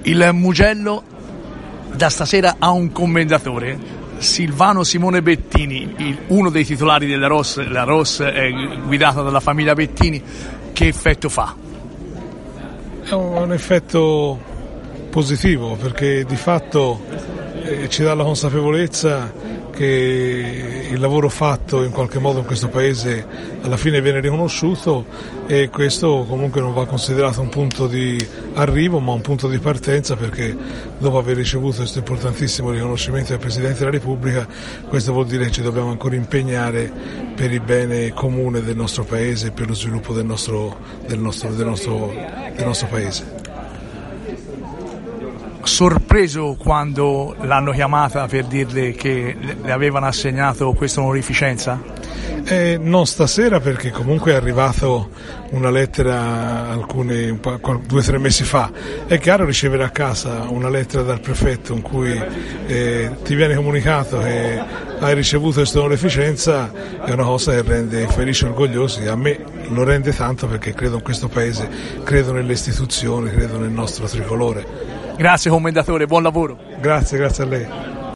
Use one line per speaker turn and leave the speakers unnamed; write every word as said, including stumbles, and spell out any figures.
Il Mugello da stasera ha un commendatore, Silvano Simone Bettini, il, uno dei titolari della Ros, la Ros è guidata dalla famiglia Bettini. Che effetto fa?
È un effetto positivo, perché di fatto eh, ci dà la consapevolezza che il lavoro fatto in qualche modo in questo paese alla fine viene riconosciuto, e questo comunque non va considerato un punto di arrivo ma un punto di partenza, perché dopo aver ricevuto questo importantissimo riconoscimento del Presidente della Repubblica, questo vuol dire che ci dobbiamo ancora impegnare per il bene comune del nostro paese e per lo sviluppo del nostro, del nostro, del nostro, del nostro paese.
Sorpreso quando l'hanno chiamata per dirle che le avevano assegnato questa onorificenza?
Eh, non stasera, perché comunque è arrivato una lettera alcuni, due o tre mesi fa. È chiaro, ricevere a casa una lettera dal prefetto in cui eh, ti viene comunicato che hai ricevuto questa onorificenza è una cosa che rende felici e orgogliosi. A me lo rende tanto, perché credo in questo paese, credo nelle istituzioni, credo nel nostro tricolore.
Grazie commendatore, buon lavoro.
Grazie, grazie a lei.